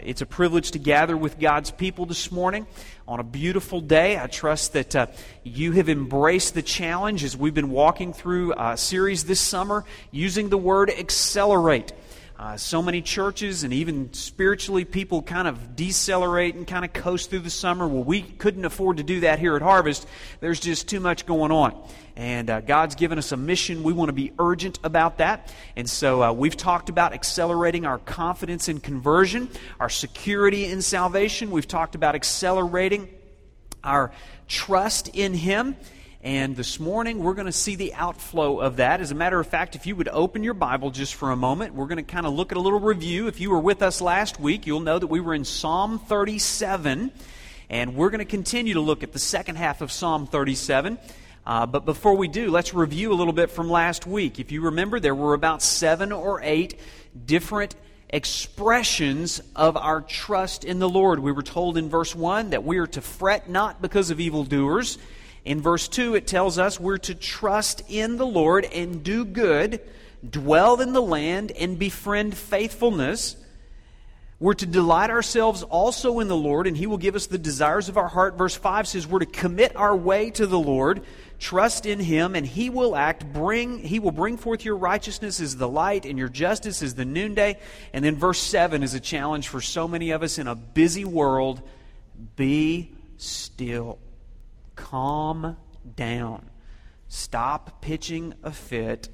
It's a privilege to gather with God's people this morning on a beautiful day. I trust that you have embraced the challenge as we've been walking through a series this summer using the word accelerate. So many churches and even spiritually people kind of decelerate and kind of coast through the summer. Well, we couldn't afford to do that here at Harvest. There's just too much going on. And God's given us a mission. We want to be urgent about that. And so we've talked about accelerating our confidence in conversion, our security in salvation. We've talked about accelerating our trust in Him. And this morning, we're going to see the outflow of that. As a matter of fact, if you would open your Bible just for a moment, we're going to kind of look at a little review. If you were with us last week, you'll know that we were in Psalm 37, and we're going to continue to look at the second half of Psalm 37. But before we do, let's review a little bit from last week. If you remember, there were about 7 or 8 different expressions of our trust in the Lord. We were told in verse 1 that we are to fret not because of evildoers. In verse 2, it tells us we're to trust in the Lord and do good, dwell in the land and befriend faithfulness. We're to delight ourselves also in the Lord, and He will give us the desires of our heart. Verse 5 says we're to commit our way to the Lord, trust in Him, and He will act. He will bring forth your righteousness as the light and your justice as the noonday. And then verse 7 is a challenge for so many of us in a busy world. Be still. Calm down. Stop pitching a fit.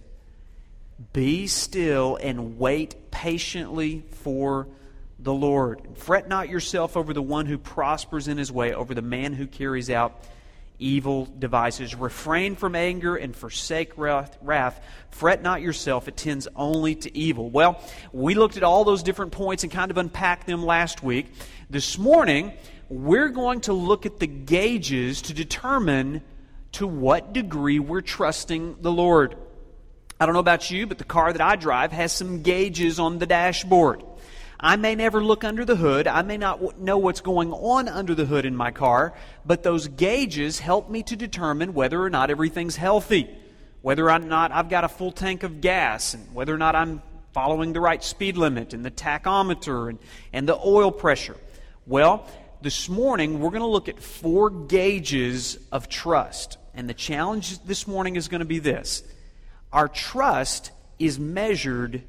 Be still and wait patiently for the Lord. Fret not yourself over the one who prospers in his way, over the man who carries out evil devices. Refrain from anger and forsake wrath. Fret not yourself, it tends only to evil. Well, we looked at all those different points and kind of unpacked them last week. This morning, we're going to look at the gauges to determine to what degree we're trusting the Lord. I don't know about you, but the car that I drive has some gauges on the dashboard. I may never look under the hood. I may not know what's going on under the hood in my car, but those gauges help me to determine whether or not everything's healthy, whether or not I've got a full tank of gas, and whether or not I'm following the right speed limit, and the tachometer, and the oil pressure. Well, this morning, we're going to look at 4 gauges of trust. And the challenge this morning is going to be this. Our trust is measured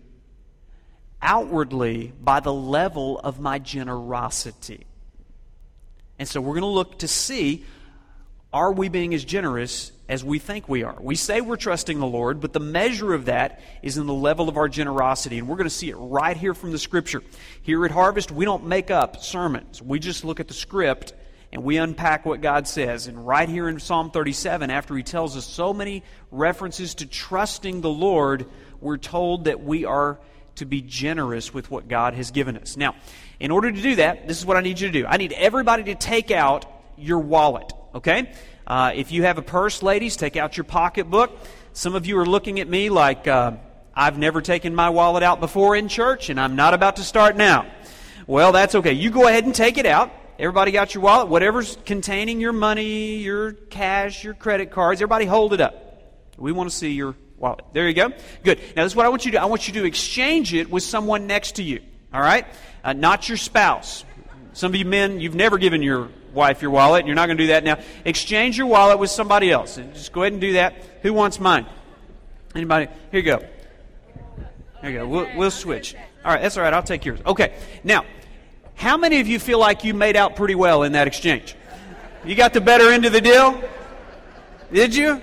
outwardly by the level of my generosity. And so we're going to look to see, are we being as generous as we think we are? We say we're trusting the Lord, but the measure of that is in the level of our generosity. And we're going to see it right here from the Scripture. Here at Harvest, we don't make up sermons. We just look at the script and we unpack what God says. And right here in Psalm 37, after He tells us so many references to trusting the Lord, we're told that we are to be generous with what God has given us. Now, in order to do that, this is what I need you to do. I need everybody to take out your wallet, okay? If you have a purse, ladies, take out your pocketbook. Some of you are looking at me like I've never taken my wallet out before in church, and I'm not about to start now. Well, that's okay. You go ahead and take it out. Everybody got your wallet? Whatever's containing your money, your cash, your credit cards, everybody hold it up. We want to see your wallet. There you go. Good. Now, this is what I want you to do. I want you to exchange it with someone next to you. All right? Not your spouse. Some of you men, you've never given your wife your wallet, and you're not going to do that now. Exchange your wallet with somebody else. And just go ahead and do that. Who wants mine? Anybody? Here you go. Here you go. We'll switch. All right, that's all right. I'll take yours. Okay. Now, how many of you feel like you made out pretty well in that exchange? You got the better end of the deal? Did you?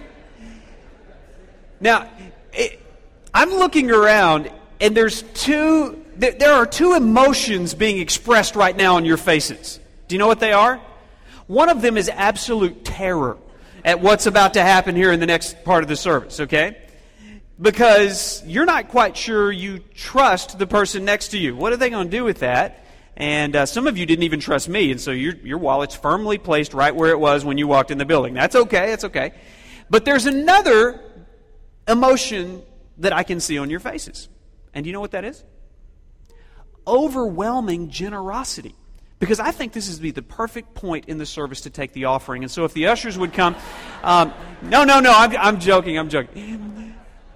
Now, I'm looking around, and there are 2 emotions being expressed right now on your faces. Do you know what they are? One of them is absolute terror at what's about to happen here in the next part of the service, okay? Because you're not quite sure you trust the person next to you. What are they going to do with that? And some of you didn't even trust me, and so your wallet's firmly placed right where it was when you walked in the building. That's okay, that's okay. But there's another emotion that I can see on your faces. And do you know what that is? Overwhelming generosity. Because I think this is the perfect point in the service to take the offering. And so if the ushers would come... no, I'm joking.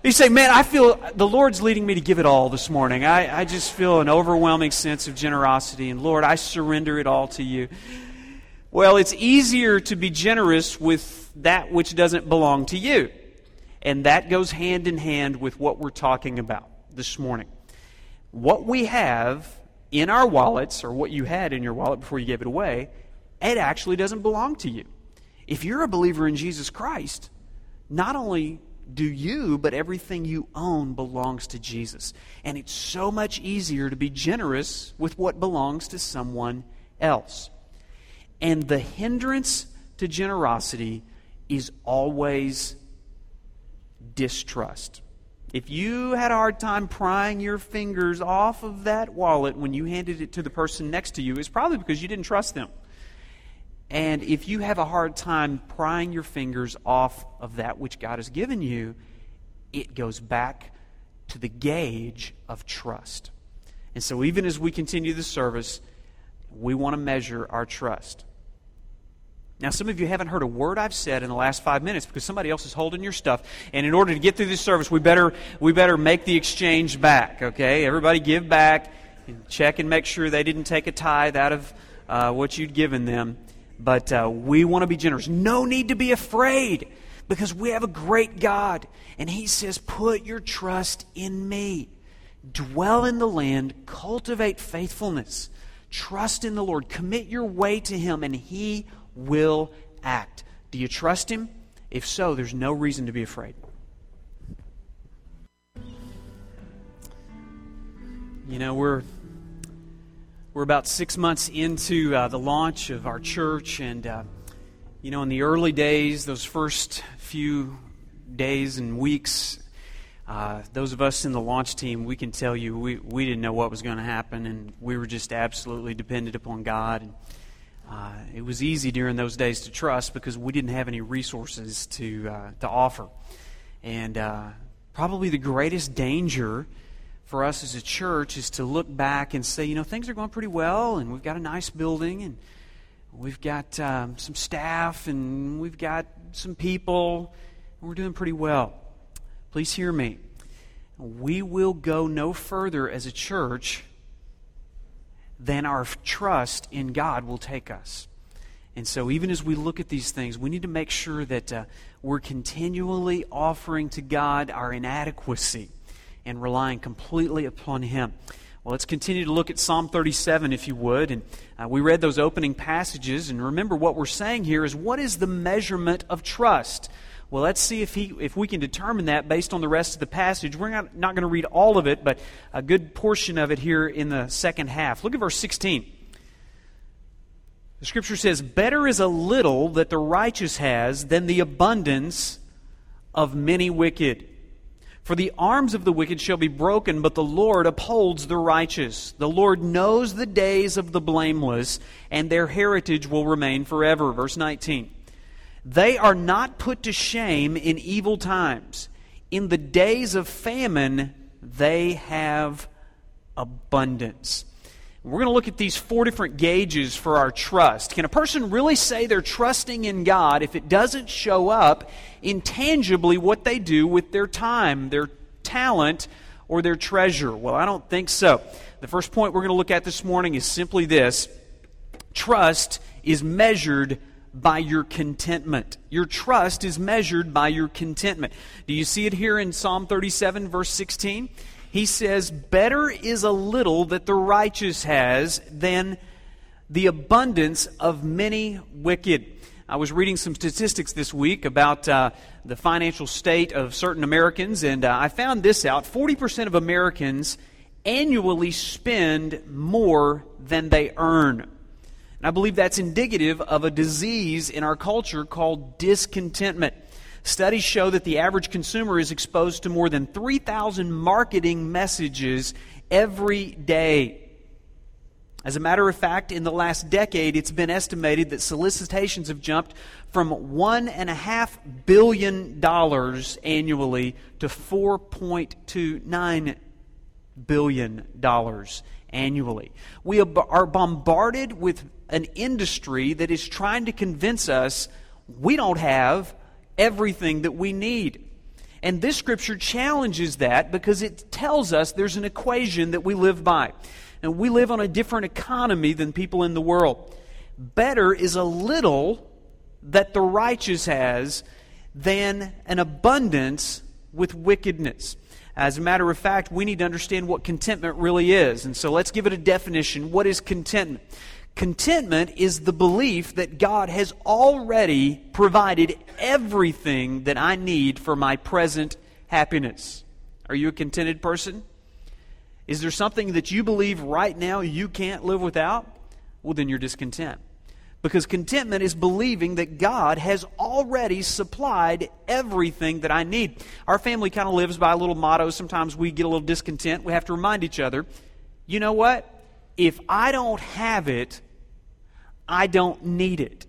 You say, man, I feel the Lord's leading me to give it all this morning. I just feel an overwhelming sense of generosity. And Lord, I surrender it all to you. Well, it's easier to be generous with that which doesn't belong to you. And that goes hand in hand with what we're talking about this morning. What we have in our wallets, or what you had in your wallet before you gave it away, it actually doesn't belong to you. If you're a believer in Jesus Christ, not only do you, but everything you own belongs to Jesus. And it's so much easier to be generous with what belongs to someone else. And the hindrance to generosity is always distrust. If you had a hard time prying your fingers off of that wallet when you handed it to the person next to you, it's probably because you didn't trust them. And if you have a hard time prying your fingers off of that which God has given you, it goes back to the gauge of trust. And so even as we continue the service, we want to measure our trust. Now, some of you haven't heard a word I've said in the last 5 minutes because somebody else is holding your stuff. And in order to get through this service, we better make the exchange back, okay? Everybody give back and check and make sure they didn't take a tithe out of what you'd given them. But we want to be generous. No need to be afraid because we have a great God. And He says, put your trust in me. Dwell in the land. Cultivate faithfulness. Trust in the Lord. Commit your way to Him and He will act. Do you trust Him? If so, there's no reason to be afraid. You know, we're about 6 months into the launch of our church, and you know, in the early days, those first few days and weeks, those of us in the launch team, we can tell you we didn't know what was going to happen, and we were just absolutely dependent upon God. And it was easy during those days to trust because we didn't have any resources to offer. And probably the greatest danger for us as a church is to look back and say, you know, things are going pretty well, and we've got a nice building, and we've got some staff, and we've got some people, and we're doing pretty well. Please hear me. We will go no further as a church than our trust in God will take us. And so even as we look at these things, we need to make sure that we're continually offering to God our inadequacy and relying completely upon Him. Well, let's continue to look at Psalm 37, if you would. And we read those opening passages. And remember, what we're saying here is, what is the measurement of trust? Well, let's see if we can determine that based on the rest of the passage. We're not going to read all of it, but a good portion of it here in the second half. Look at verse 16. The Scripture says, better is a little that the righteous has than the abundance of many wicked. For the arms of the wicked shall be broken, but the Lord upholds the righteous. The Lord knows the days of the blameless, and their heritage will remain forever. Verse 19. They are not put to shame in evil times. In the days of famine, they have abundance. We're going to look at these 4 different gauges for our trust. Can a person really say they're trusting in God if it doesn't show up intangibly what they do with their time, their talent, or their treasure? Well, I don't think so. The first point we're going to look at this morning is simply this. Trust is measured by your contentment. Your trust is measured by your contentment. Do you see it here in Psalm 37, verse 16? He says, better is a little that the righteous has than the abundance of many wicked. I was reading some statistics this week about the financial state of certain Americans, and I found this out. 40% of Americans annually spend more than they earn. And I believe that's indicative of a disease in our culture called discontentment. Studies show that the average consumer is exposed to more than 3,000 marketing messages every day. As a matter of fact, in the last decade, it's been estimated that solicitations have jumped from $1.5 billion annually to $4.29 billion annually. We are bombarded with an industry that is trying to convince us we don't have everything that we need. And this scripture challenges that because it tells us there's an equation that we live by. And we live on a different economy than people in the world. Better is a little that the righteous has than an abundance with wickedness. As a matter of fact, we need to understand what contentment really is. And so let's give it a definition. What is contentment? Contentment is the belief that God has already provided everything that I need for my present happiness. Are you a contented person? Is there something that you believe right now you can't live without? Well, then you're discontent. Because contentment is believing that God has already supplied everything that I need. Our family kind of lives by a little motto. Sometimes we get a little discontent. We have to remind each other, you know what? If I don't have it, I don't need it.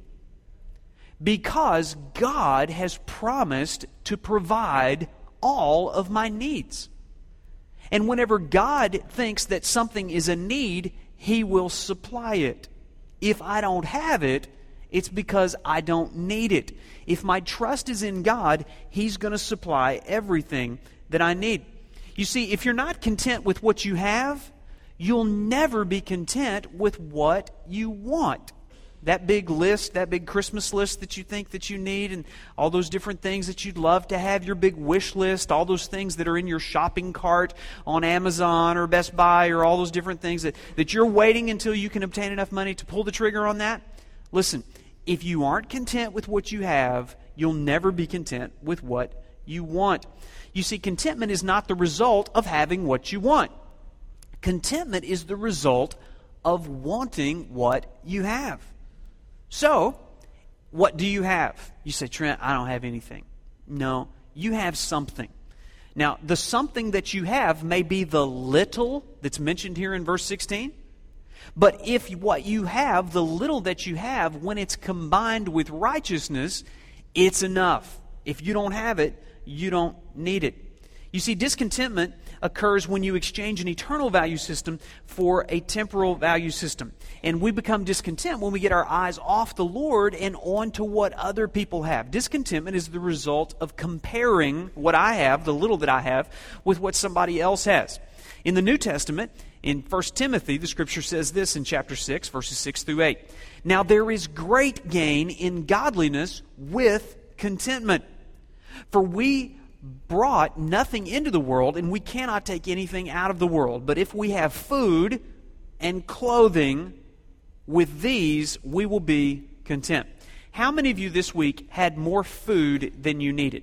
Because God has promised to provide all of my needs. And whenever God thinks that something is a need, He will supply it. If I don't have it, it's because I don't need it. If my trust is in God, He's going to supply everything that I need. You see, if you're not content with what you have, you'll never be content with what you want. That big list, that big Christmas list that you think that you need, and all those different things that you'd love to have, your big wish list, all those things that are in your shopping cart on Amazon or Best Buy, or all those different things that you're waiting until you can obtain enough money to pull the trigger on that. Listen, if you aren't content with what you have, you'll never be content with what you want. You see, contentment is not the result of having what you want. Contentment is the result of wanting what you have. So, what do you have? You say, Trent, I don't have anything. No, you have something. Now, the something that you have may be the little that's mentioned here in verse 16. But if what you have, the little that you have, when it's combined with righteousness, it's enough. If you don't have it, you don't need it. You see, discontentment occurs when you exchange an eternal value system for a temporal value system. And we become discontent when we get our eyes off the Lord and on to what other people have. Discontentment is the result of comparing what I have, the little that I have, with what somebody else has. In the New Testament, in 1 Timothy, the Scripture says this in chapter 6, verses 6 through 8. Now there is great gain in godliness with contentment. For we brought nothing into the world, and we cannot take anything out of the world. But if we have food and clothing, with these we will be content. How many of you this week had more food than you needed?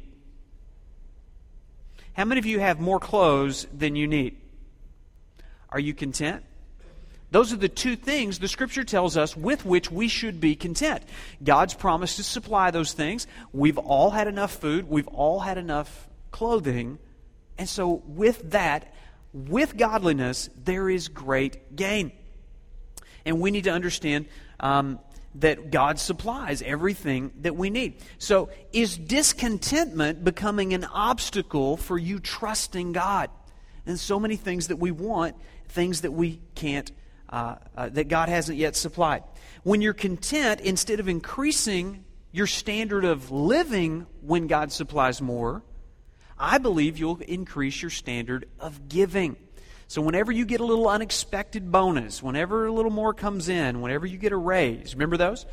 How many of you have more clothes than you need? Are you content? Those are the two things the Scripture tells us with which we should be content. God's promised to supply those things. We've all had enough food. We've all had enough clothing. And so with that, with godliness, there is great gain. And we need to understand that God supplies everything that we need. So is discontentment becoming an obstacle for you trusting God? And so many things that we want, things that we can't, that God hasn't yet supplied. When you're content, instead of increasing your standard of living when God supplies more, I believe you'll increase your standard of giving. So whenever you get a little unexpected bonus, whenever a little more comes in, whenever you get a raise, remember those?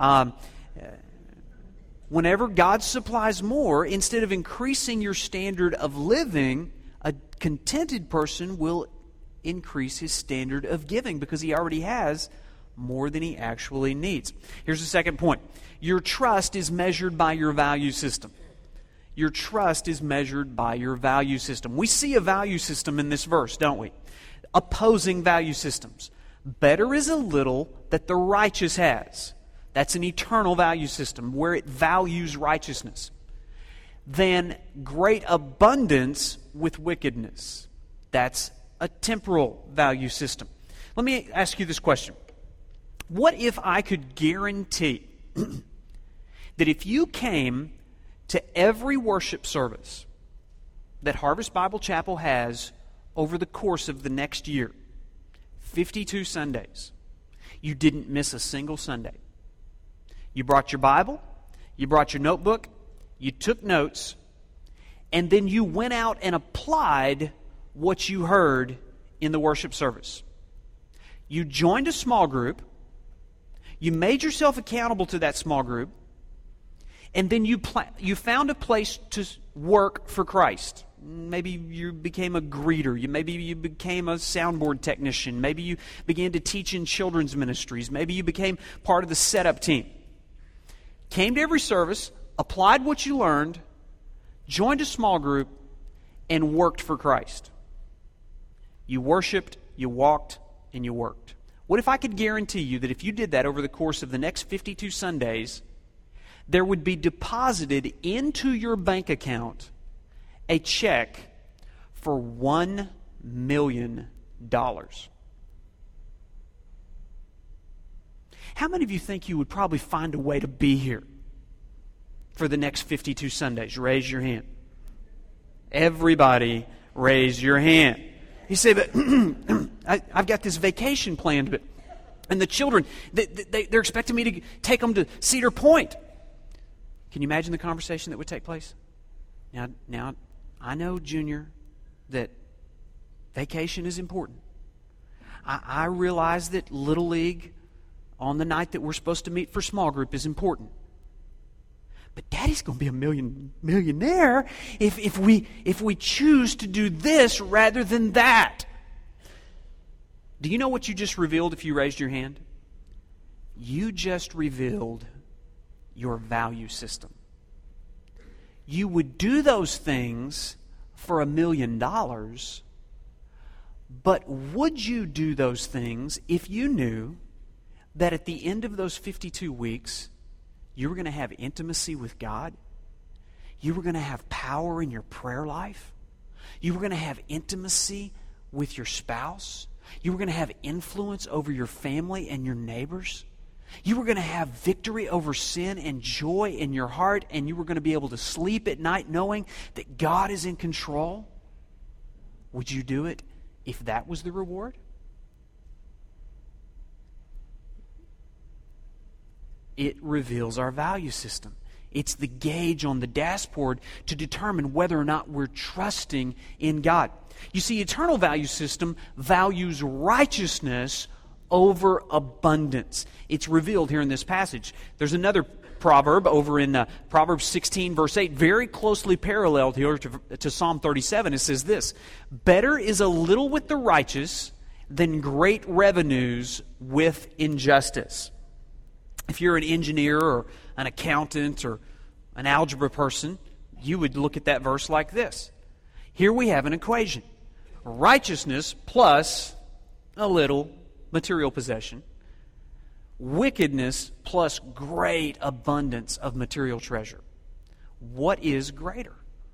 Whenever God supplies more, instead of increasing your standard of living, a contented person will increase his standard of giving because he already has more than he actually needs. Here's the second point. Your trust is measured by your value system. Your trust is measured by your value system. We see a value system in this verse, don't we? Opposing value systems. Better is a little that the righteous has. That's an eternal value system where it values righteousness. Than great abundance with wickedness. That's a temporal value system. Let me ask you this question. What if I could guarantee that if you came to every worship service that Harvest Bible Chapel has over the course of the next year, 52 Sundays, you didn't miss a single Sunday. You brought your Bible, you brought your notebook, you took notes, and then you went out and applied what you heard in the worship service. You joined a small group, you made yourself accountable to that small group, and then you found a place to work for Christ. Maybe you became a greeter. Maybe you became a soundboard technician. Maybe you began to teach in children's ministries. Maybe you became part of the setup team. Came to every service, applied what you learned, joined a small group, and worked for Christ. You worshiped, you walked, and you worked. What if I could guarantee you that if you did that over the course of the next 52 Sundays, there would be deposited into your bank account a check for $1 million? How many of you think you would probably find a way to be here for the next 52 Sundays? Raise your hand. Everybody raise your hand. You say, but I've got this vacation planned, and the children, they're expecting me to take them to Cedar Point. Can you imagine the conversation that would take place? Now, I know, Junior, that vacation is important. I realize that Little League on the night that we're supposed to meet for small group is important. But Daddy's going to be a millionaire if we choose to do this rather than that. Do you know what you just revealed if you raised your hand? You just revealed your value system. You would do those things for $1 million, but would you do those things if you knew that at the end of those 52 weeks, you were going to have intimacy with God? You were going to have power in your prayer life? You were going to have intimacy with your spouse? You were going to have influence over your family and your neighbors? You were going to have victory over sin and joy in your heart, and you were going to be able to sleep at night knowing that God is in control? Would you do it if that was the reward? It reveals our value system. It's the gauge on the dashboard to determine whether or not we're trusting in God. You see, eternal value system values righteousness over abundance. It's revealed here in this passage. There's another proverb over in Proverbs 16, verse 8, very closely paralleled here to Psalm 37. It says this: better is a little with the righteous than great revenues with injustice. If you're an engineer or an accountant or an algebra person, you would look at that verse like this. Here we have an equation. Righteousness plus a little material possession. Wickedness plus great abundance of material treasure. What is greater?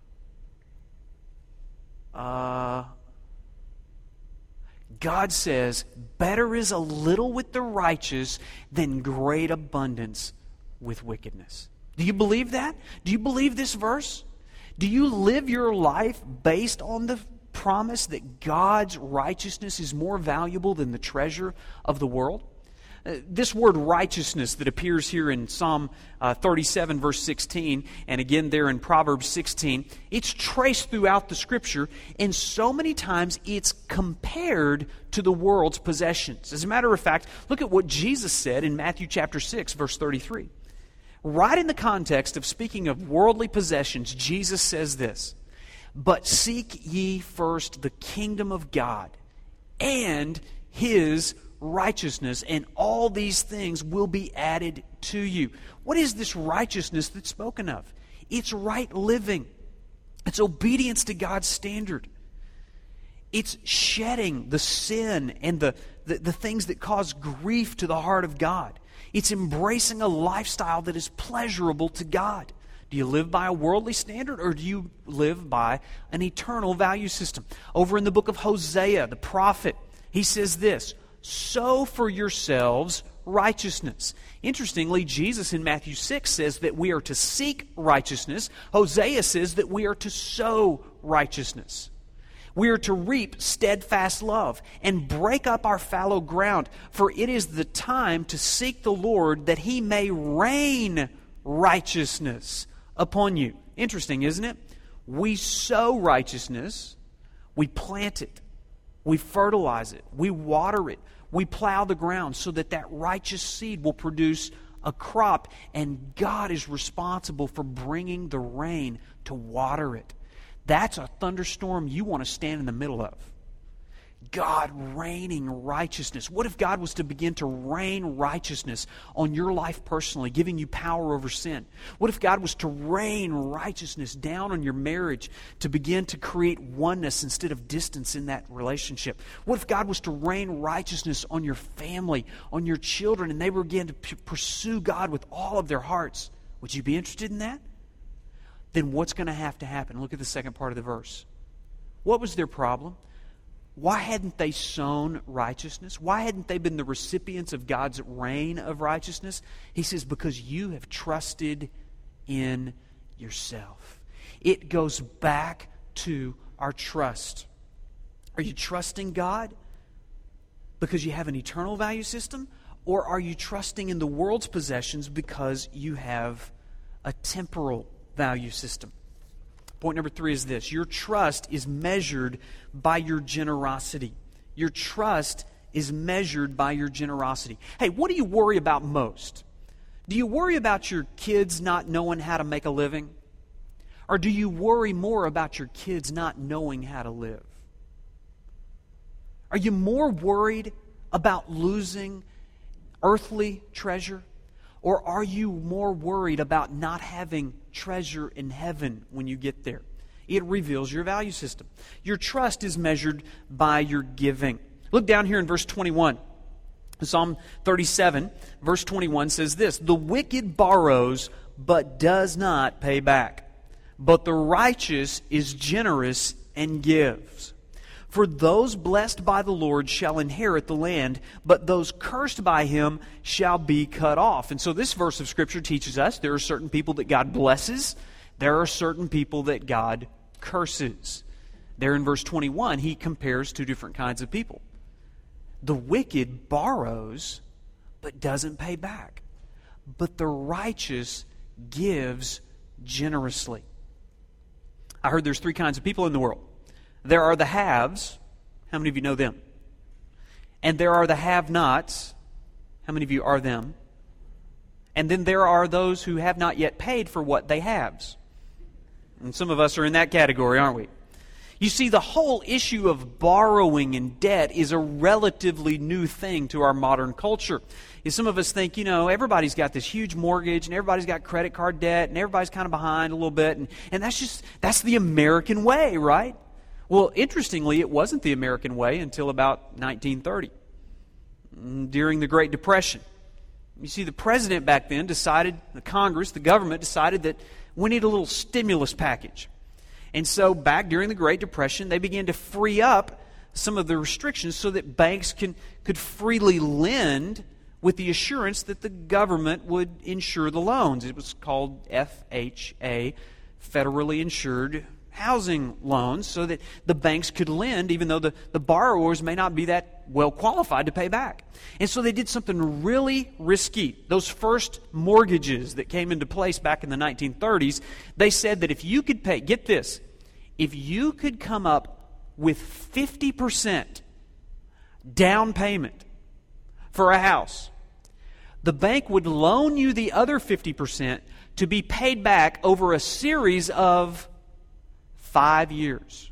God says, better is a little with the righteous than great abundance with wickedness. Do you believe that? Do you believe this verse? Do you live your life based on the promise that God's righteousness is more valuable than the treasure of the world? This word righteousness that appears here in Psalm 37, verse 16, and again there in Proverbs 16, it's traced throughout the Scripture, and so many times it's compared to the world's possessions. As a matter of fact, look at what Jesus said in Matthew chapter 6, verse 33. Right in the context of speaking of worldly possessions, Jesus says this: but seek ye first the kingdom of God and His righteousness, and all these things will be added to you. What is this righteousness that's spoken of? It's right living. It's obedience to God's standard. It's shedding the sin and the things that cause grief to the heart of God. It's embracing a lifestyle that is pleasurable to God. Do you live by a worldly standard, or do you live by an eternal value system? Over in the book of Hosea, the prophet, he says this: sow for yourselves righteousness. Interestingly, Jesus in Matthew 6 says that we are to seek righteousness. Hosea says that we are to sow righteousness. We are to reap steadfast love and break up our fallow ground, for it is the time to seek the Lord that He may rain righteousness upon you. Interesting, isn't it? We sow righteousness, we plant it, we fertilize it, we water it, we plow the ground so that that righteous seed will produce a crop, and God is responsible for bringing the rain to water it. That's a thunderstorm you want to stand in the middle of. God raining righteousness. What if God was to begin to rain righteousness on your life personally, giving you power over sin? What if God was to rain righteousness down on your marriage to begin to create oneness instead of distance in that relationship? What if God was to rain righteousness on your family, on your children, and they began to pursue God with all of their hearts? Would you be interested in that? Then what's going to happen? Look at the second part of the verse. What was their problem? Why hadn't they sown righteousness? Why hadn't they been the recipients of God's rain of righteousness? He says, because you have trusted in yourself. It goes back to our trust. Are you trusting God because you have an eternal value system? Or are you trusting in the world's possessions because you have a temporal value system? Point number 3 is this. Your trust is measured by your generosity. Your trust is measured by your generosity. Hey, what do you worry about most? Do you worry about your kids not knowing how to make a living? Or do you worry more about your kids not knowing how to live? Are you more worried about losing earthly treasure? Or are you more worried about not having treasure in heaven when you get there? It reveals your value system. Your trust is measured by your giving. Look down here in verse 21. Psalm 37, verse 21 says this, "The wicked borrows, but does not pay back. But the righteous is generous and gives. For those blessed by the Lord shall inherit the land, but those cursed by Him shall be cut off." And so this verse of Scripture teaches us there are certain people that God blesses. There are certain people that God curses. There in verse 21, He compares two different kinds of people. The wicked borrows, but doesn't pay back. But the righteous gives generously. I heard there's 3 kinds of people in the world. There are the haves. How many of you know them? And there are the have-nots. How many of you are them? And then there are those who have not yet paid for what they have. And some of us are in that category, aren't we? You see, the whole issue of borrowing and debt is a relatively new thing to our modern culture. Some of us think, everybody's got this huge mortgage and everybody's got credit card debt and everybody's kind of behind a little bit. And that's the American way, right? Well, interestingly, it wasn't the American way until about 1930, during the Great Depression. You see, the president back then decided, the Congress, the government decided that we need a little stimulus package. And so back during the Great Depression, they began to free up some of the restrictions so that banks could freely lend with the assurance that the government would insure the loans. It was called FHA, Federally Insured Housing Loans, so that the banks could lend even though the borrowers may not be that well qualified to pay back. And so they did something really risky. Those first mortgages that came into place back in the 1930s, they said that if you could pay, get this, if you could come up with 50% down payment for a house, the bank would loan you the other 50% to be paid back over a series of 5 years.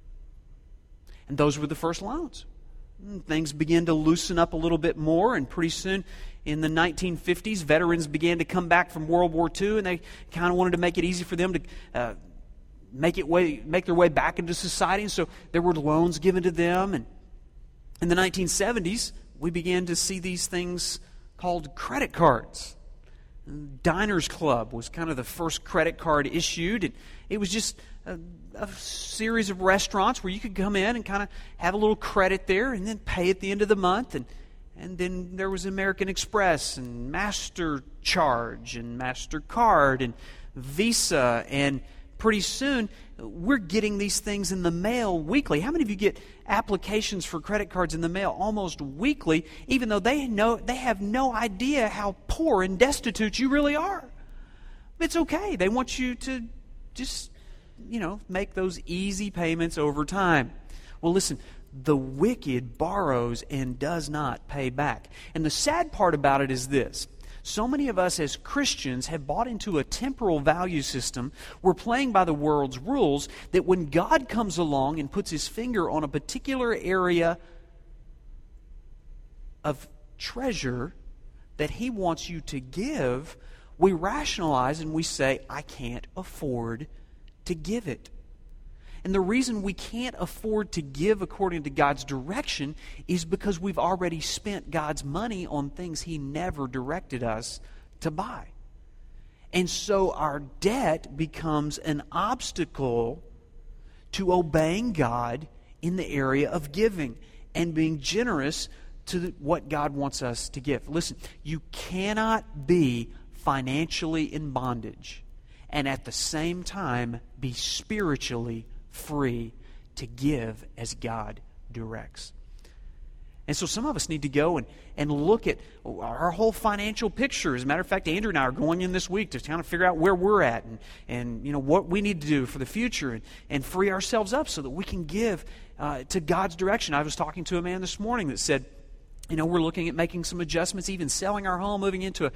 And those were the first loans. Things began to loosen up a little bit more, and pretty soon in the 1950s, veterans began to come back from World War II, and they kind of wanted to make it easy for them to make their way back into society. And so there were loans given to them. And in the 1970s, we began to see these things called credit cards. Diners Club was kind of the first credit card issued, and it was just a series of restaurants where you could come in and kind of have a little credit there and then pay at the end of the month. And then there was American Express and Master Charge and MasterCard and Visa, and pretty soon we're getting these things in the mail weekly. How many of you get applications for credit cards in the mail almost weekly, even though they have no idea how poor and destitute you really are? It's okay. They want you to just make those easy payments over time. Well, listen, the wicked borrows and does not pay back. And the sad part about it is this. So many of us as Christians have bought into a temporal value system. We're playing by the world's rules that when God comes along and puts His finger on a particular area of treasure that He wants you to give, we rationalize and we say, I can't afford to give it. And the reason we can't afford to give according to God's direction is because we've already spent God's money on things He never directed us to buy. And so our debt becomes an obstacle to obeying God in the area of giving and being generous to what God wants us to give. Listen, you cannot be financially in bondage and at the same time be spiritually free to give as God directs. And so some of us need to go and look at our whole financial picture. As a matter of fact, Andrew and I are going in this week to kind of figure out where we're at and what we need to do for the future and free ourselves up so that we can give to God's direction. I was talking to a man this morning that said, we're looking at making some adjustments, even selling our home, moving into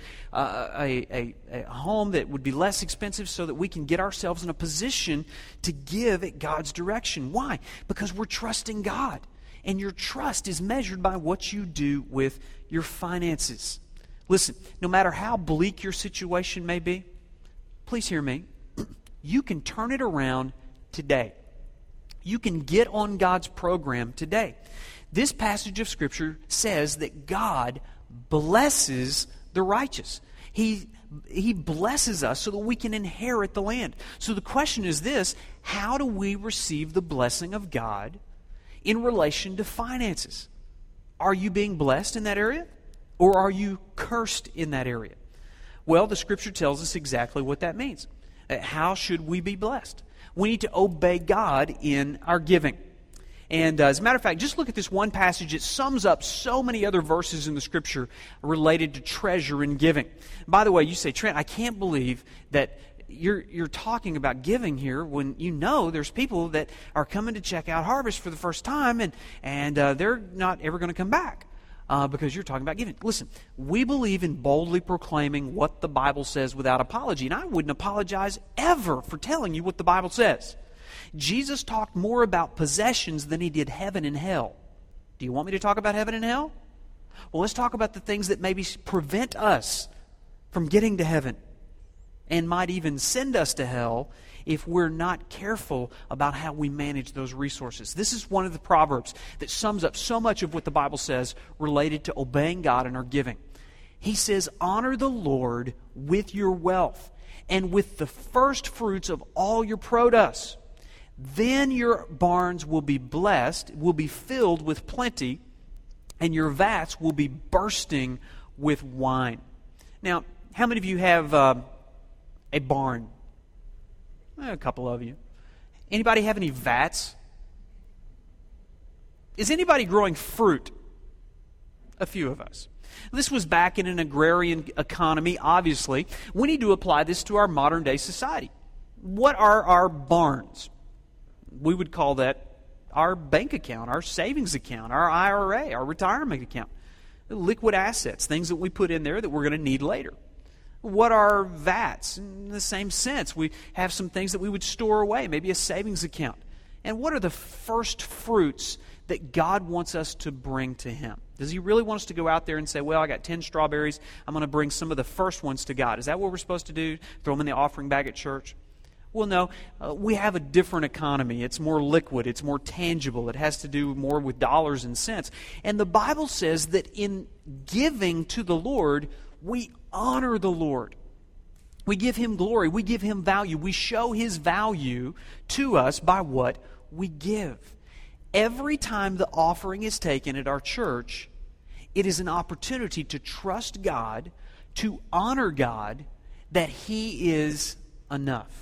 a home that would be less expensive so that we can get ourselves in a position to give at God's direction. Why? Because we're trusting God. And your trust is measured by what you do with your finances. Listen, no matter how bleak your situation may be, please hear me, you can turn it around today. You can get on God's program today. This passage of Scripture says that God blesses the righteous. He blesses us so that we can inherit the land. So the question is this: how do we receive the blessing of God in relation to finances? Are you being blessed in that area? Or are you cursed in that area? Well, the Scripture tells us exactly what that means. How should we be blessed? We need to obey God in our giving. And as a matter of fact, just look at this one passage. It sums up so many other verses in the Scripture related to treasure and giving. By the way, you say, Trent, I can't believe that you're talking about giving here when you know there's people that are coming to check out Harvest for the first time and they're not ever going to come back because you're talking about giving. Listen, we believe in boldly proclaiming what the Bible says without apology. And I wouldn't apologize ever for telling you what the Bible says. Jesus talked more about possessions than He did heaven and hell. Do you want me to talk about heaven and hell? Well, let's talk about the things that maybe prevent us from getting to heaven and might even send us to hell if we're not careful about how we manage those resources. This is one of the Proverbs that sums up so much of what the Bible says related to obeying God and our giving. He says, honor the Lord with your wealth and with the first fruits of all your produce. Then your barns will be blessed, will be filled with plenty, and your vats will be bursting with wine. Now, how many of you have a barn? A couple of you. Anybody have any vats? Is anybody growing fruit? A few of us. This was back in an agrarian economy, obviously. We need to apply this to our modern day society. What are our barns? We would call that our bank account, our savings account, our IRA, our retirement account. Liquid assets, things that we put in there that we're going to need later. What are vats? In the same sense, we have some things that we would store away, maybe a savings account. And what are the first fruits that God wants us to bring to Him? Does He really want us to go out there and say, well, I got 10 strawberries, I'm going to bring some of the first ones to God? Is that what we're supposed to do? Throw them in the offering bag at church? Well, no, we have a different economy. It's more liquid. It's more tangible. It has to do more with dollars and cents. And the Bible says that in giving to the Lord, we honor the Lord. We give Him glory. We give Him value. We show His value to us by what we give. Every time the offering is taken at our church, it is an opportunity to trust God, to honor God, that He is enough.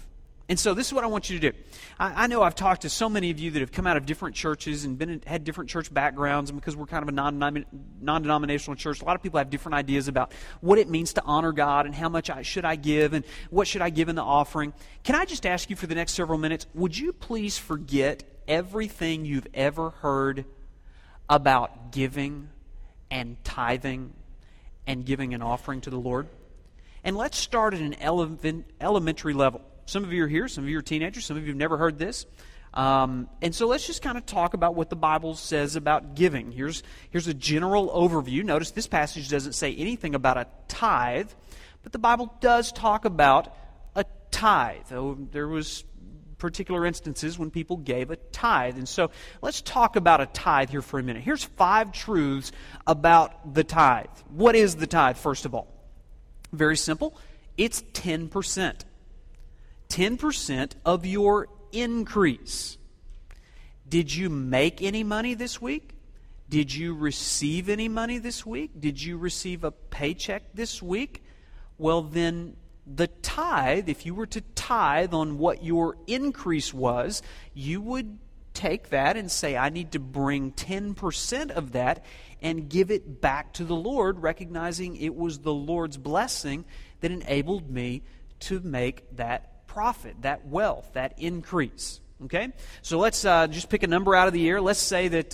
And so this is what I want you to do. I know I've talked to so many of you that have come out of different churches and had different church backgrounds, and because we're kind of a non-denominational church, a lot of people have different ideas about what it means to honor God and how much should I give and what should I give in the offering. Can I just ask you for the next several minutes, would you please forget everything you've ever heard about giving and tithing and giving an offering to the Lord? And let's start at an elementary level. Some of you are here, some of you are teenagers, some of you have never heard this. And so let's just kind of talk about what the Bible says about giving. Here's a general overview. Notice this passage doesn't say anything about a tithe, but the Bible does talk about a tithe. There was particular instances when people gave a tithe. And so let's talk about a tithe here for a minute. Here's 5 truths about the tithe. What is the tithe, first of all? Very simple. It's 10%. 10% of your increase. Did you make any money this week? Did you receive any money this week? Did you receive a paycheck this week? Well, then the tithe, if you were to tithe on what your increase was, you would take that and say, I need to bring 10% of that and give it back to the Lord, recognizing it was the Lord's blessing that enabled me to make that profit, that wealth, that increase. Okay? So let's just pick a number out of the air. Let's say that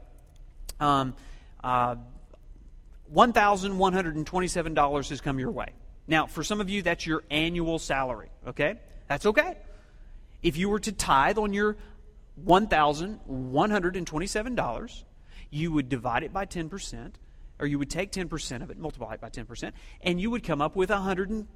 $1,127 has come your way. Now, for some of you, that's your annual salary. Okay? That's okay. If you were to tithe on your $1,127, you would divide it by 10%, or you would take 10% of it, multiply it by 10%, and you would come up with $112.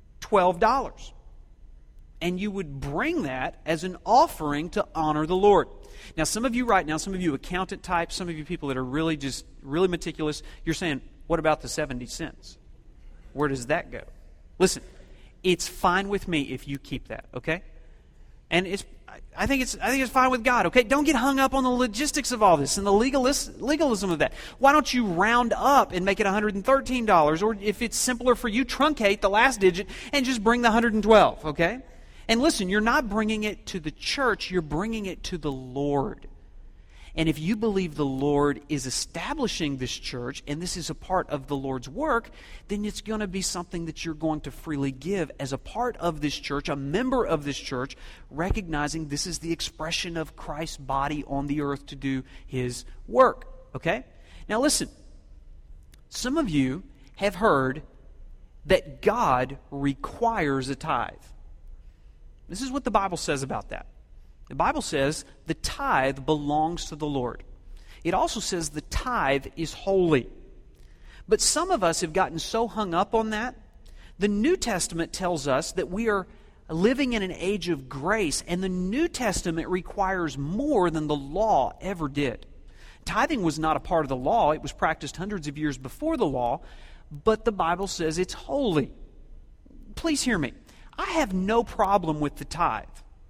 And you would bring that as an offering to honor the Lord. Now, some of you right now, some of you accountant types, some of you people that are really meticulous, you're saying, what about the 70 cents? Where does that go? Listen, it's fine with me if you keep that, okay? And I think it's fine with God, okay? Don't get hung up on the logistics of all this and the legalism of that. Why don't you round up and make it $113? Or if it's simpler for you, truncate the last digit and just bring the 112, okay? And listen, you're not bringing it to the church, you're bringing it to the Lord. And if you believe the Lord is establishing this church, and this is a part of the Lord's work, then it's going to be something that you're going to freely give as a part of this church, a member of this church, recognizing this is the expression of Christ's body on the earth to do His work. Okay? Now listen, some of you have heard that God requires a tithe. This is what the Bible says about that. The Bible says the tithe belongs to the Lord. It also says the tithe is holy. But some of us have gotten so hung up on that. The New Testament tells us that we are living in an age of grace, and the New Testament requires more than the law ever did. Tithing was not a part of the law. It was practiced hundreds of years before the law, but the Bible says it's holy. Please hear me. I have no problem with the tithe,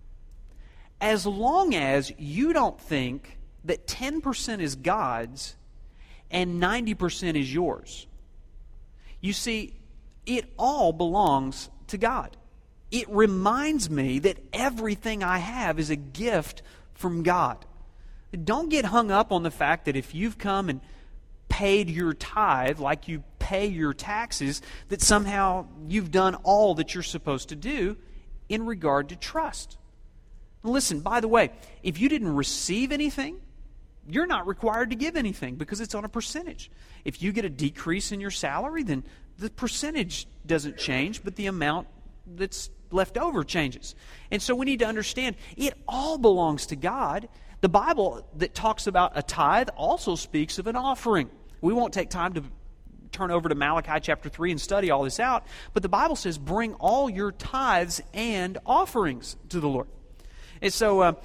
as long as you don't think that 10% is God's and 90% is yours. You see, it all belongs to God. It reminds me that everything I have is a gift from God. Don't get hung up on the fact that if you've come and paid your tithe like you pay your taxes, that somehow you've done all that you're supposed to do in regard to trust. Listen, by the way, if you didn't receive anything, you're not required to give anything because it's on a percentage. If you get a decrease in your salary, then the percentage doesn't change, but the amount that's left over changes. And so we need to understand it all belongs to God. The Bible that talks about a tithe also speaks of an offering. We won't take time to turn over to Malachi chapter 3 and study all this out, but the Bible says bring all your tithes and offerings to the Lord. And so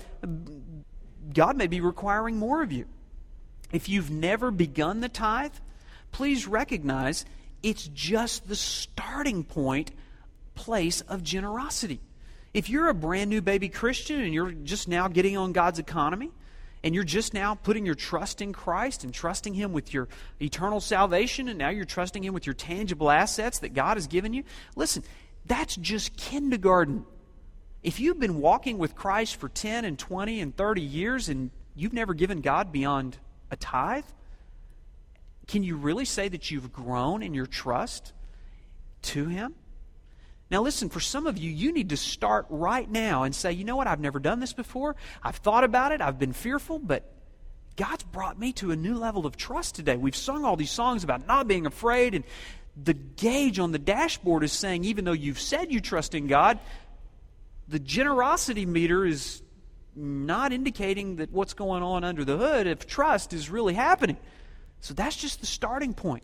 God may be requiring more of you. If you've never begun the tithe, please recognize it's just the starting place of generosity. If you're a brand new baby Christian and you're just now getting on God's economy, and you're just now putting your trust in Christ and trusting Him with your eternal salvation, and now you're trusting Him with your tangible assets that God has given you, listen, that's just kindergarten. If you've been walking with Christ for 10 and 20 and 30 years and you've never given God beyond a tithe, can you really say that you've grown in your trust to Him? Now listen, for some of you, you need to start right now and say, you know what, I've never done this before. I've thought about it. I've been fearful, but God's brought me to a new level of trust today. We've sung all these songs about not being afraid, and the gauge on the dashboard is saying, even though you've said you trust in God, the generosity meter is not indicating that what's going on under the hood if trust is really happening. So that's just the starting point.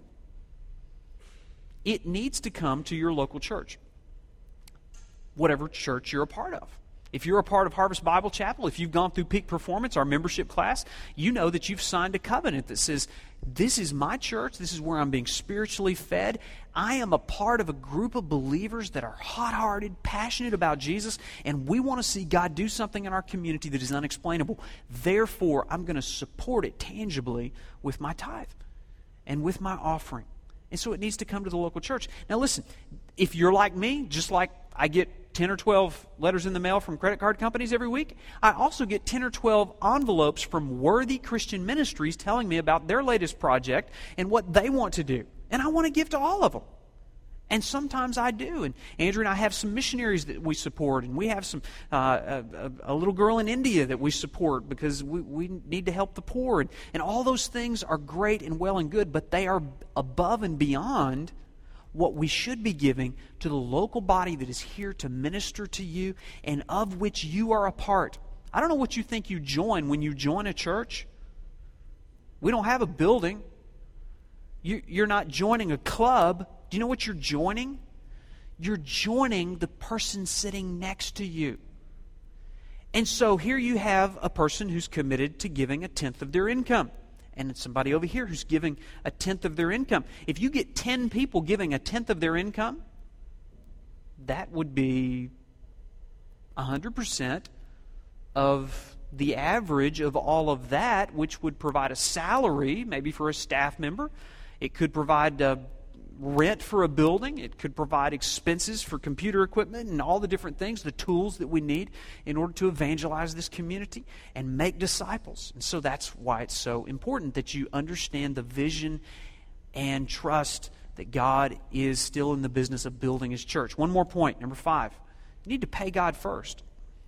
It needs to come to your local church, whatever church you're a part of. If you're a part of Harvest Bible Chapel, if you've gone through Peak Performance, our membership class, you know that you've signed a covenant that says, this is my church, this is where I'm being spiritually fed. I am a part of a group of believers that are hot-hearted, passionate about Jesus, and we want to see God do something in our community that is unexplainable. Therefore, I'm going to support it tangibly with my tithe and with my offering. And so it needs to come to the local church. Now listen, if you're like me, just like I get 10 or 12 letters in the mail from credit card companies every week, I also get 10 or 12 envelopes from Worthy Christian Ministries telling me about their latest project and what they want to do. And I want to give to all of them. And sometimes I do. And Andrew and I have some missionaries that we support, and we have some a little girl in India that we support because we need to help the poor. And all those things are great and well and good, but they are above and beyond what we should be giving to the local body that is here to minister to you and of which you are a part. I don't know what you think you join when you join a church. We don't have a building. You're not joining a club. Do you know what you're joining? You're joining the person sitting next to you. And so here you have a person who's committed to giving a tenth of their income. And it's somebody over here who's giving a tenth of their income. If you get 10 people giving a tenth of their income, that would be 100% of the average of all of that, which would provide a salary, maybe for a staff member. It could provide rent for a building. It could provide expenses for computer equipment and all the different things, the tools that we need in order to evangelize this community and make disciples. And so that's why it's so important that you understand the vision and trust that God is still in the business of building His church. One more point, number 5. You need to pay God first.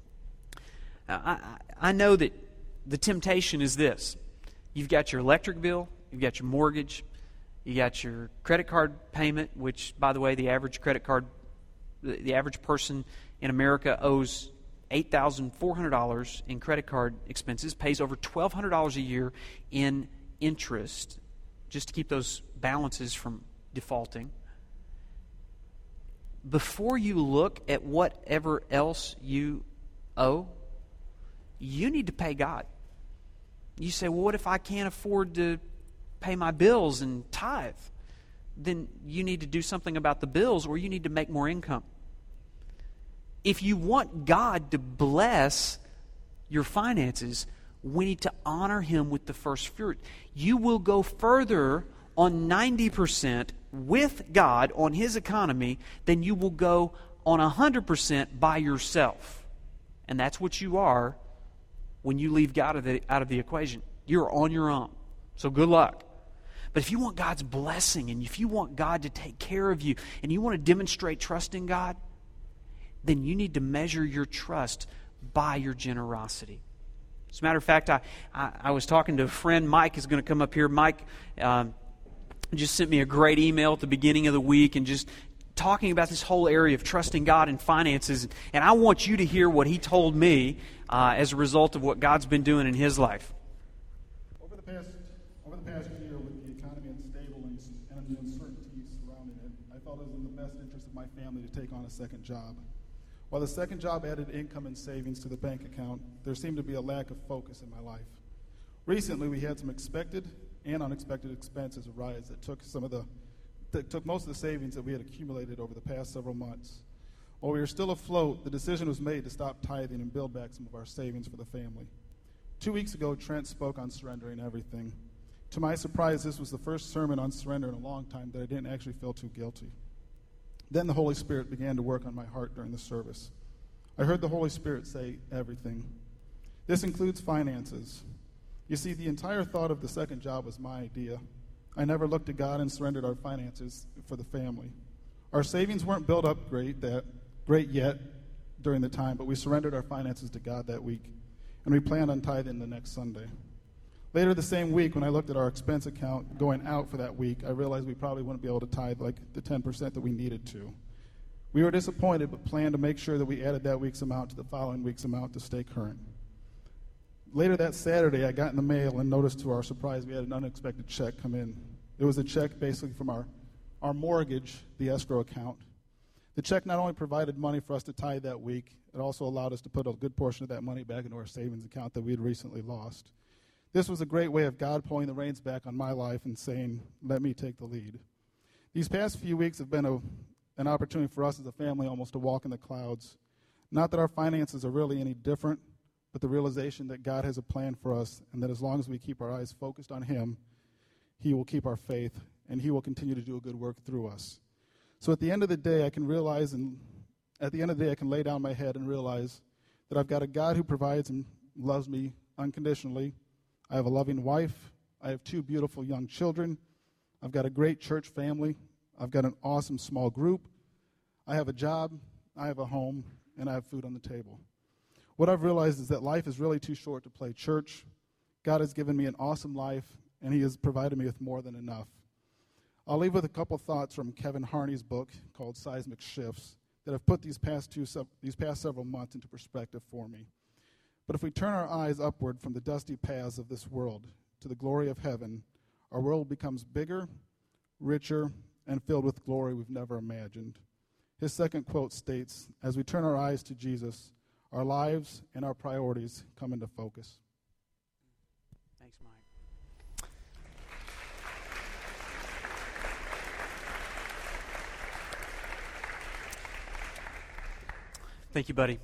I know that the temptation is this. You've got your electric bill, you've got your mortgage, you got your credit card payment, which, by the way, the average person in America owes $8,400 in credit card expenses, pays over $1,200 a year in interest just to keep those balances from defaulting. Before you look at whatever else you owe, you need to pay God. You say, well, what if I can't afford to pay my bills and tithe? Then you need to do something about the bills, or you need to make more income. If you want God to bless your finances, we need to honor Him with the first fruit. You will go further on 90% with God on His economy than you will go on 100% by yourself. And that's what you are when you leave God out of the equation. You're on your own. So good luck. But if you want God's blessing, and if you want God to take care of you, and you want to demonstrate trust in God, then you need to measure your trust by your generosity. As a matter of fact, I was talking to a friend. Mike is going to come up here. Mike just sent me a great email at the beginning of the week and just talking about this whole area of trusting God and finances. And I want you to hear what he told me as a result of what God's been doing in his life. Over the past year, with the economy unstable and the uncertainties surrounding it, I felt it was in the best interest of my family to take on a second job. While the second job added income and savings to the bank account, there seemed to be a lack of focus in my life. Recently, we had some expected and unexpected expenses arise that took most of the savings that we had accumulated over the past several months. While we were still afloat, the decision was made to stop tithing and build back some of our savings for the family. 2 weeks ago, Trent spoke on surrendering everything. To my surprise, this was the first sermon on surrender in a long time that I didn't actually feel too guilty. Then the Holy Spirit began to work on my heart during the service. I heard the Holy Spirit say everything. This includes finances. You see, the entire thought of the second job was my idea. I never looked to God and surrendered our finances for the family. Our savings weren't built up great yet during the time, but we surrendered our finances to God that week, and we planned on tithing the next Sunday. Later the same week, when I looked at our expense account going out for that week, I realized we probably wouldn't be able to tithe like the 10% that we needed to. We were disappointed, but planned to make sure that we added that week's amount to the following week's amount to stay current. Later that Saturday, I got in the mail and noticed to our surprise we had an unexpected check come in. It was a check basically from our mortgage, the escrow account. The check not only provided money for us to tithe that week, it also allowed us to put a good portion of that money back into our savings account that we had recently lost. This was a great way of God pulling the reins back on my life and saying, let me take the lead. These past few weeks have been an opportunity for us as a family almost to walk in the clouds. Not that our finances are really any different, but the realization that God has a plan for us, and that as long as we keep our eyes focused on Him, He will keep our faith, and He will continue to do a good work through us. So at the end of the day, I can lay down my head and realize that I've got a God who provides and loves me unconditionally. I have a loving wife. I have 2 beautiful young children. I've got a great church family. I've got an awesome small group. I have a job. I have a home, and I have food on the table. What I've realized is that life is really too short to play church. God has given me an awesome life, and He has provided me with more than enough. I'll leave with a couple thoughts from Kevin Harney's book called Seismic Shifts that have put these past several months into perspective for me. But if we turn our eyes upward from the dusty paths of this world to the glory of heaven, our world becomes bigger, richer, and filled with glory we've never imagined. His second quote states, as we turn our eyes to Jesus, our lives and our priorities come into focus. Thanks, Mike. Thank you, buddy.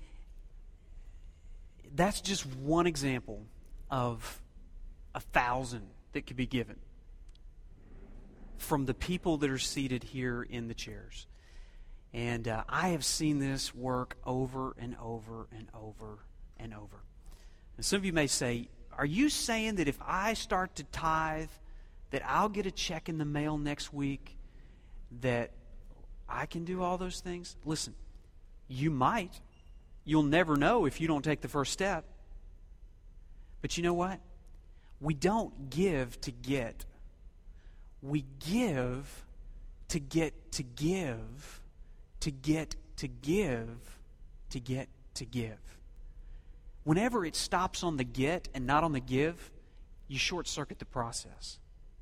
That's just one example of 1,000 that could be given from the people that are seated here in the chairs. And I have seen this work over and over and over and over. And some of you may say, are you saying that if I start to tithe, that I'll get a check in the mail next week, that I can do all those things? Listen, you might. You'll never know if you don't take the first step. But you know what? We don't give to get. We give to get to give, to get to give, to get to give. Whenever it stops on the get and not on the give, you short-circuit the process.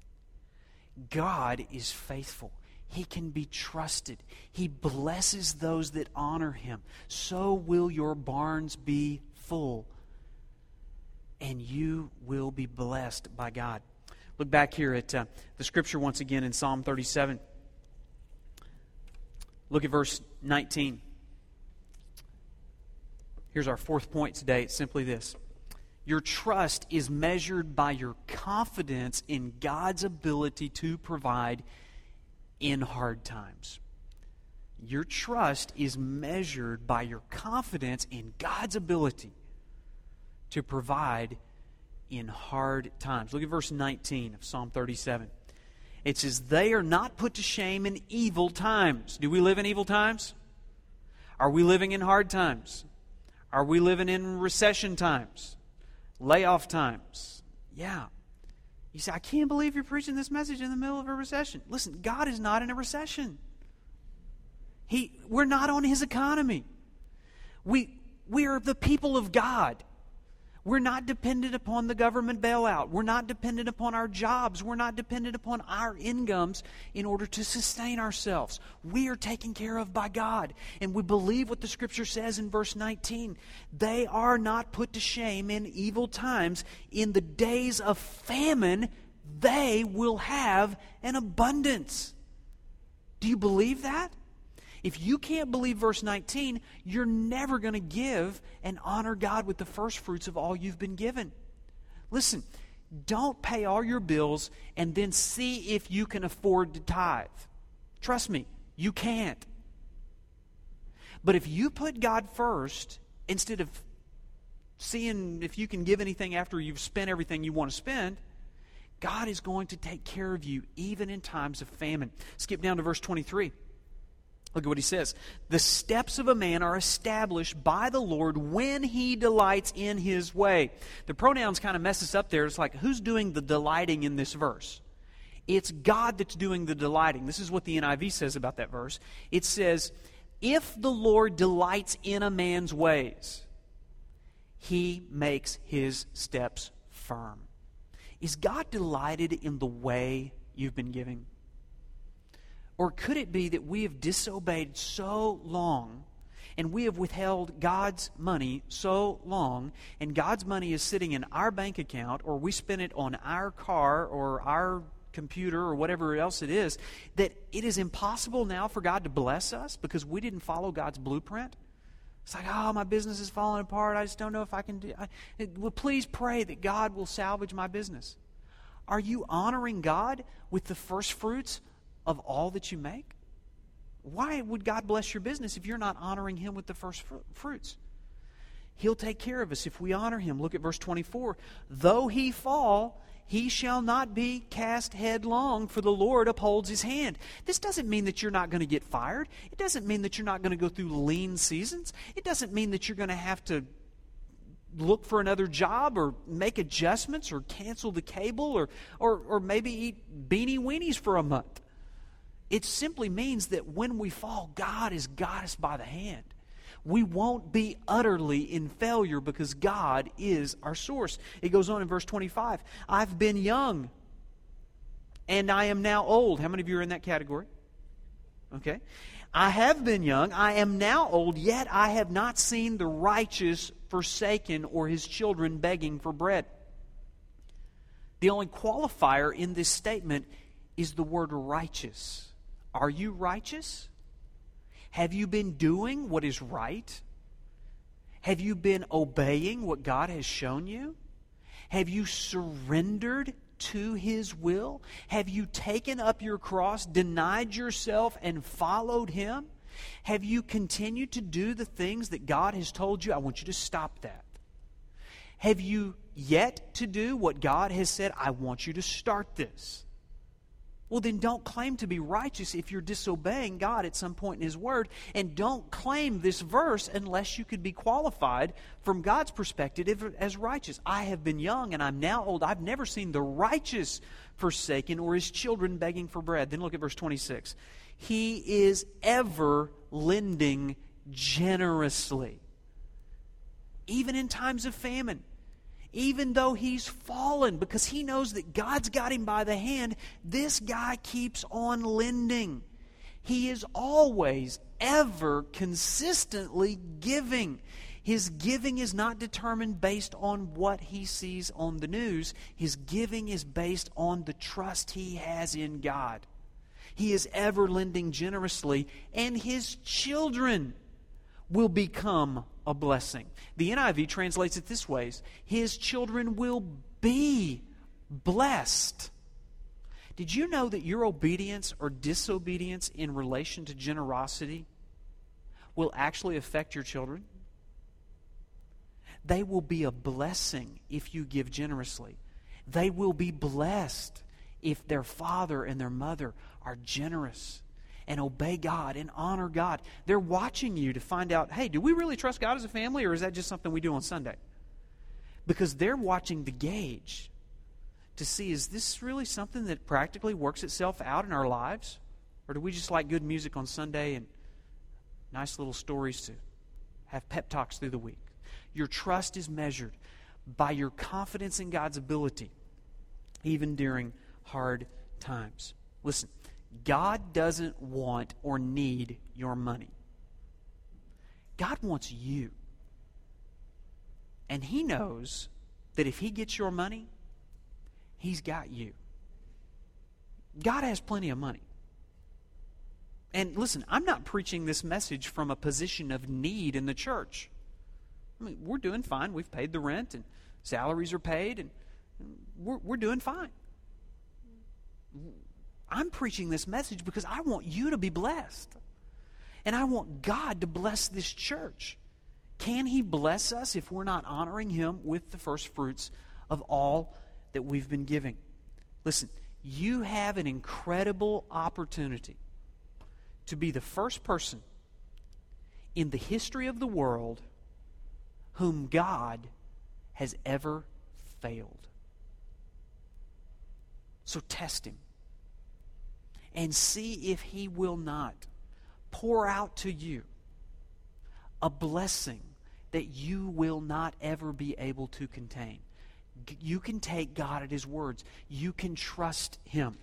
God is faithful. He can be trusted. He blesses those that honor Him. So will your barns be full, and you will be blessed by God. Look back here at the Scripture once again in Psalm 37. Look at verse 19. Here's our fourth point today. It's simply this. Your trust is measured by your confidence in God's ability to provide in hard times. Your trust is measured by your confidence in God's ability to provide in hard times. Look at verse 19 of Psalm 37. It says, they are not put to shame in evil times. Do we live in evil times? Are we living in hard times? Are we living in recession times? Layoff times? Yeah. You say, I can't believe you're preaching this message in the middle of a recession. Listen, God is not in a recession. We're not on His economy. We are the people of God. We're not dependent upon the government bailout. We're not dependent upon our jobs. We're not dependent upon our incomes in order to sustain ourselves. We are taken care of by God. And we believe what the Scripture says in verse 19. They are not put to shame in evil times. In the days of famine, they will have an abundance. Do you believe that? If you can't believe verse 19, you're never going to give and honor God with the first fruits of all you've been given. Listen, don't pay all your bills and then see if you can afford to tithe. Trust me, you can't. But if you put God first, instead of seeing if you can give anything after you've spent everything you want to spend, God is going to take care of you even in times of famine. Skip down to verse 23. Look at what he says. The steps of a man are established by the Lord when he delights in his way. The pronouns kind of mess us up there. It's like, who's doing the delighting in this verse? It's God that's doing the delighting. This is what the NIV says about that verse. It says, if the Lord delights in a man's ways, he makes his steps firm. Is God delighted in the way you've been giving? Or could it be that we have disobeyed so long, and we have withheld God's money so long, and God's money is sitting in our bank account, or we spend it on our car or our computer or whatever else it is, that it is impossible now for God to bless us because we didn't follow God's blueprint? It's like, oh, my business is falling apart. I just don't know if I can do it. Well, please pray that God will salvage my business. Are you honoring God with the first fruits of all that you make? Why would God bless your business if you're not honoring Him with the first fruits? He'll take care of us if we honor Him. Look at verse 24. Though he fall, he shall not be cast headlong, for the Lord upholds his hand. This doesn't mean that you're not going to get fired. It doesn't mean that you're not going to go through lean seasons. It doesn't mean that you're going to have to look for another job or make adjustments or cancel the cable or maybe eat beanie weenies for a month. It simply means that when we fall, God has got us by the hand. We won't be utterly in failure because God is our source. It goes on in verse 25. I've been young, and I am now old. How many of you are in that category? Okay. I have been young, I am now old, yet I have not seen the righteous forsaken or his children begging for bread. The only qualifier in this statement is the word righteous. Are you righteous? Have you been doing what is right? Have you been obeying what God has shown you? Have you surrendered to His will? Have you taken up your cross, denied yourself, and followed Him? Have you continued to do the things that God has told you? I want you to stop that. Have you yet to do what God has said? I want you to start this. Well, then don't claim to be righteous if you're disobeying God at some point in His Word, and don't claim this verse unless you could be qualified from God's perspective as righteous. I have been young and I'm now old. I've never seen the righteous forsaken or his children begging for bread. Then look at verse 26. He is ever lending generously, even in times of famine. Even though he's fallen, because he knows that God's got him by the hand, this guy keeps on lending. He is always, ever, consistently giving. His giving is not determined based on what he sees on the news. His giving is based on the trust he has in God. He is ever lending generously, and his children will become a blessing. The NIV translates it this way: his children will be blessed. Did you know that your obedience or disobedience in relation to generosity will actually affect your children? They will be a blessing if you give generously. They will be blessed if their father and their mother are generous and obey God and honor God. They're watching you to find out, hey, do we really trust God as a family, or is that just something we do on Sunday? Because they're watching the gauge to see, is this really something that practically works itself out in our lives? Or do we just like good music on Sunday and nice little stories to have pep talks through the week? Your trust is measured by your confidence in God's ability, even during hard times. Listen, God doesn't want or need your money. God wants you. And He knows that if He gets your money, He's got you. God has plenty of money. And listen, I'm not preaching this message from a position of need in the church. I mean, we're doing fine. We've paid the rent and salaries are paid, and we're doing fine. I'm preaching this message because I want you to be blessed. And I want God to bless this church. Can He bless us if we're not honoring Him with the first fruits of all that we've been giving? Listen, you have an incredible opportunity to be the first person in the history of the world whom God has ever failed. So test Him and see if He will not pour out to you a blessing that you will not ever be able to contain. You can take God at His words. You can trust Him.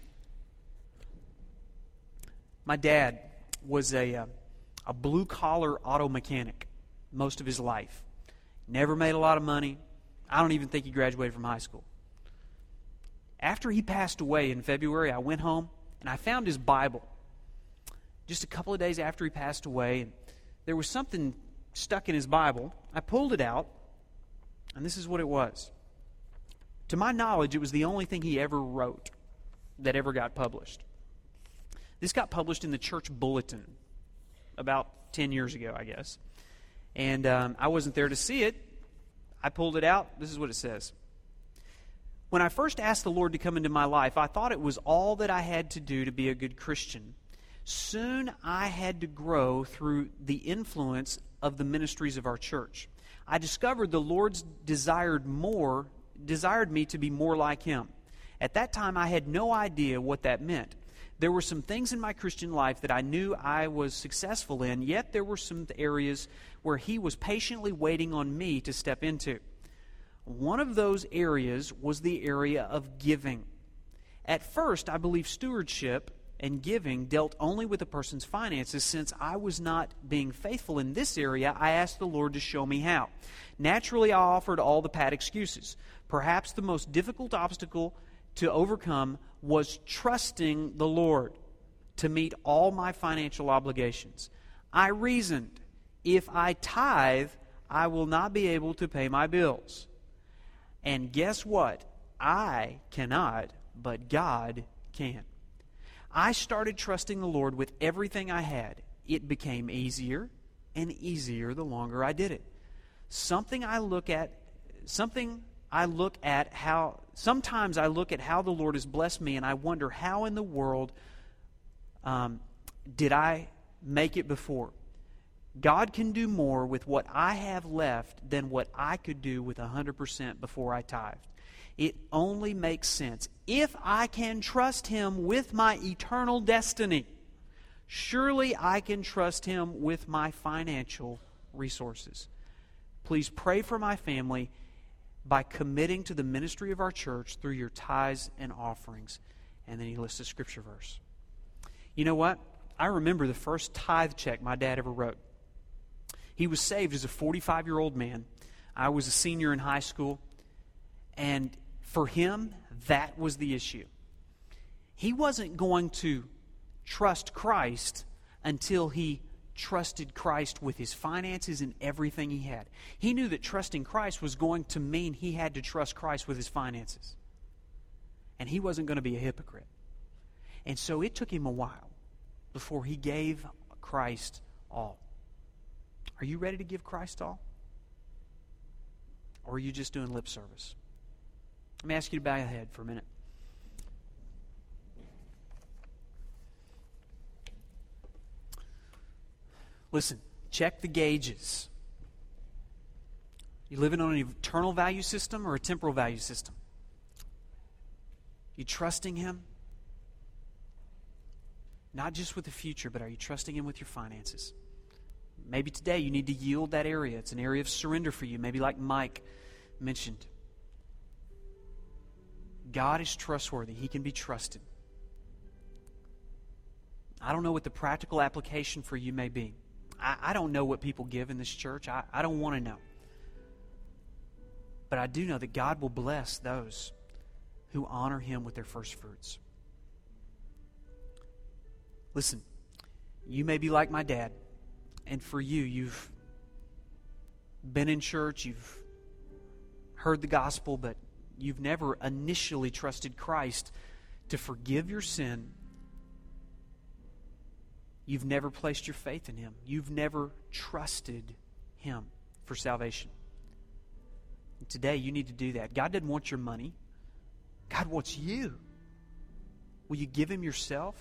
My dad was a blue-collar auto mechanic most of his life. Never made a lot of money. I don't even think he graduated from high school. After he passed away in February, I went home and I found his Bible. Just a couple of days after he passed away, and there was something stuck in his Bible. I pulled it out, and this is what it was. To my knowledge, it was the only thing he ever wrote that ever got published. This got published in the church bulletin about 10 years ago, I guess. And I wasn't there to see it. I pulled it out. This is what it says. When I first asked the Lord to come into my life, I thought it was all that I had to do to be a good Christian. Soon I had to grow through the influence of the ministries of our church. I discovered the Lord's desired me to be more like Him. At that time, I had no idea what that meant. There were some things in my Christian life that I knew I was successful in, yet there were some areas where He was patiently waiting on me to step into. One of those areas was the area of giving. At first, I believed stewardship and giving dealt only with a person's finances. Since I was not being faithful in this area, I asked the Lord to show me how. Naturally, I offered all the pat excuses. Perhaps the most difficult obstacle to overcome was trusting the Lord to meet all my financial obligations. I reasoned, if I tithe, I will not be able to pay my bills. And guess what? I cannot, but God can. I started trusting the Lord with everything I had. It became easier and easier the longer I did it. Sometimes I look at how the Lord has blessed me, and I wonder, how in the world did I make it before? God can do more with what I have left than what I could do with 100% before I tithed. It only makes sense. If I can trust Him with my eternal destiny, surely I can trust Him with my financial resources. Please pray for my family by committing to the ministry of our church through your tithes and offerings. And then he lists a scripture verse. You know what? I remember the first tithe check my dad ever wrote. He was saved as a 45-year-old man. I was a senior in high school. And for him, that was the issue. He wasn't going to trust Christ until he trusted Christ with his finances and everything he had. He knew that trusting Christ was going to mean he had to trust Christ with his finances. And he wasn't going to be a hypocrite. And so it took him a while before he gave Christ all. Are you ready to give Christ all? Or are you just doing lip service? Let me ask you to bow your head for a minute. Listen, check the gauges. You living on an eternal value system or a temporal value system? You trusting Him? Not just with the future, but are you trusting Him with your finances? Maybe today you need to yield that area. It's an area of surrender for you, maybe like Mike mentioned. God is trustworthy. He can be trusted. I don't know what the practical application for you may be. I don't know what people give in this church. I don't want to know. But I do know that God will bless those who honor Him with their first fruits. Listen, you may be like my dad, and for you, you've been in church, you've heard the gospel, but you've never initially trusted Christ to forgive your sin You've never placed your faith in Him. You've never trusted Him for salvation. And today you need to do that. God doesn't want your money. God wants you. Will you give Him yourself?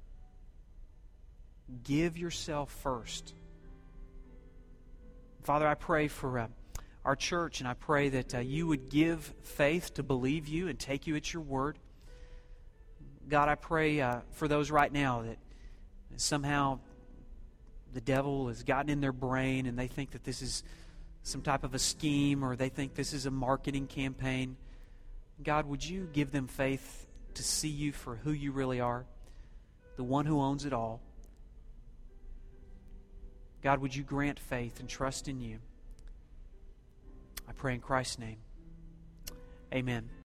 Give yourself first. Father, I pray for our church, and I pray that you would give faith to believe you and take you at your word. God, I pray for those right now that somehow the devil has gotten in their brain and they think that this is some type of a scheme, or they think this is a marketing campaign. God, would you give them faith to see you for who you really are, the one who owns it all. God, would you grant faith and trust in you? I pray in Christ's name. Amen.